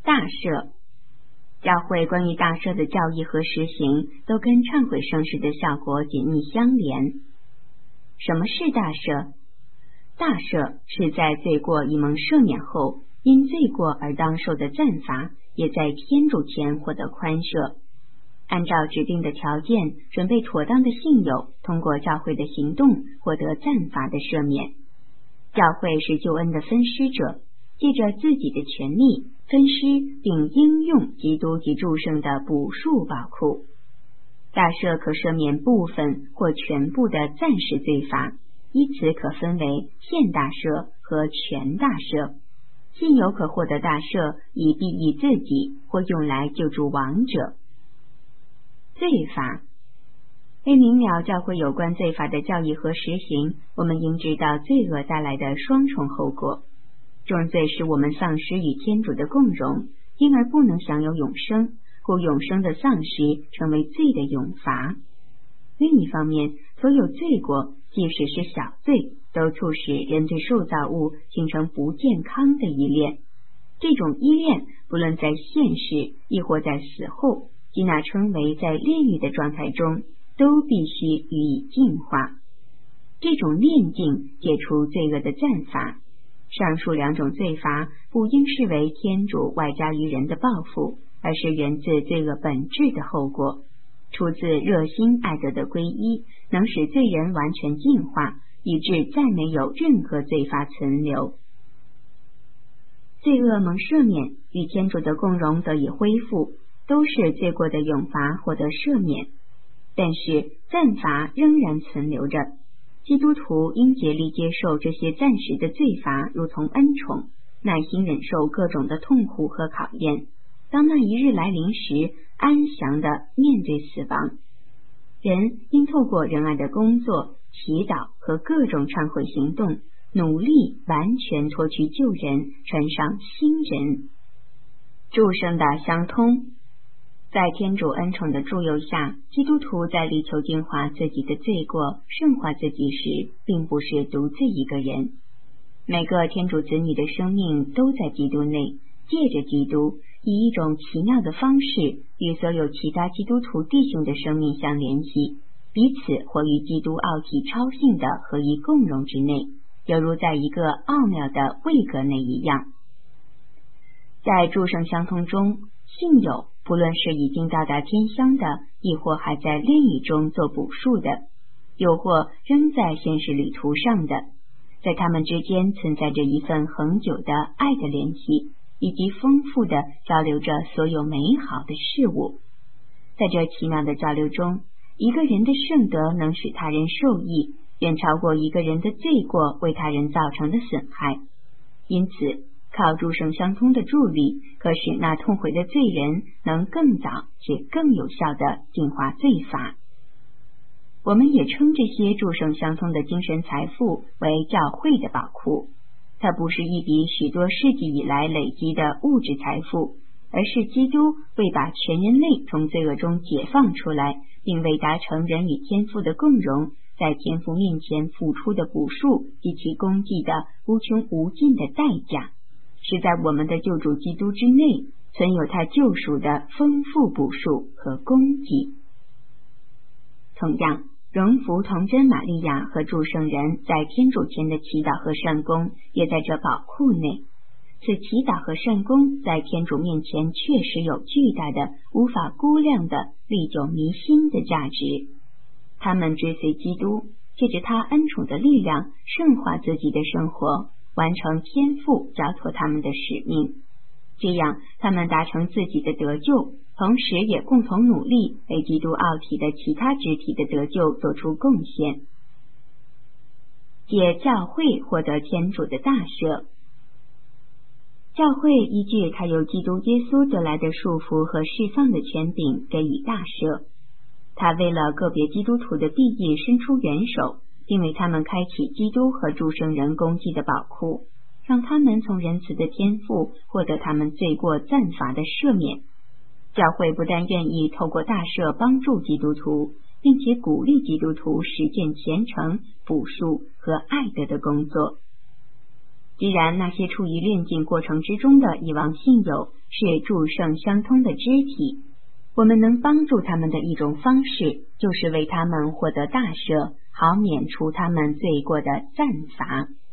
大赦。教会关于大赦的教义和实行都跟忏悔圣事的效果紧密相连。什么是大赦？大赦是在罪过已蒙赦免后，因罪过而当受的暂罚，也在天主前获得宽赦。按照指定的条件准备妥当的信友，通过教会的行动获得暂罚的赦免。教会是救恩的分施者，借着自己的权利分施并应用基督及诸圣的补赎宝库。大赦可赦免部分或全部的暂时罪罚，依此可分为现大赦和全大赦。信友可获得大赦，以裨益自己或用来救助亡者。罪罚。为明了教会有关罪罚的教义和实行，我们应知道罪恶带来的双重后果。重罪使我们丧失与天主的共荣，因而不能享有永生，故永生的丧失成为罪的永罚。另一方面，所有罪过，即使是小罪，都促使人对受造物形成不健康的依恋。这种依恋不论在现世亦或在死后，即那称为在炼狱的状态中，都必须予以净化。这种炼净解除罪恶的暂罚。上述两种罪罚不应视为天主外加于人的报复，而是源自罪恶本质的后果，出自热心爱德的皈依，能使罪人完全净化，以致再没有任何罪罚存留。罪恶蒙赦免与天主的共荣得以恢复，都是罪过的永罚获得赦免，但是暂罚仍然存留着。基督徒应竭力接受这些暂时的罪罚，如同恩宠，耐心忍受各种的痛苦和考验。当那一日来临时，安详地面对死亡。人应透过仁爱的工作、祈祷和各种忏悔行动，努力完全脱去旧人，穿上新人。诸圣的相通。在天主恩宠的助佑下，基督徒在力求净化自己的罪过、圣化自己时，并不是独自一个人。每个天主子女的生命都在基督内，借着基督，以一种奇妙的方式与所有其他基督徒弟兄的生命相联系，彼此活于基督奥体超性的合一共荣之内，犹如在一个奥妙的位格内一样。在诸圣相通中，信友不论是已经到达天乡的，亦或还在炼狱中做补赎的，又或仍在现实旅途上的，在他们之间存在着一份恒久的爱的联系，以及丰富的交流着所有美好的事物。在这奇妙的交流中，一个人的圣德能使他人受益，远超过一个人的罪过为他人造成的损害。因此靠诸圣相通的助力，可使那痛悔的罪人能更早且更有效地净化罪罚。我们也称这些诸圣相通的精神财富为教会的宝库。它不是一笔许多世纪以来累积的物质财富，而是基督为把全人类从罪恶中解放出来，并为达成人与天父的共荣，在天父面前付出的补赎及其功绩的无穷无尽的代价，是在我们的救主基督之内存有他救赎的丰富补赎和功绩。同样，荣福童真玛利亚和诸圣人在天主前的祈祷和善功也在这宝库内。此祈祷和善功在天主面前确实有巨大的、无法估量的、历久弥新的价值。他们追随基督，借着他恩宠的力量圣化自己的生活，完成天父交托他们的使命。这样他们达成自己的得救，同时也共同努力为基督奥体的其他肢体的得救做出贡献。借教会获得天主的大赦。教会依据他由基督耶稣得来的束缚和释放的权柄给予大赦。他为了个别基督徒的裨益伸出援手，并为他们开启基督和诸圣人功绩的宝库，让他们从仁慈的天父获得他们罪过暂罚的赦免。教会不但愿意透过大赦帮助基督徒，并且鼓励基督徒实践虔诚、补赎和爱德的工作。 既然那些处于炼净过程之中的已亡信友是诸圣相通的肢体，我们能帮助他们的一种方式，就是为他们获得大赦，好免除他们罪过的赞罚。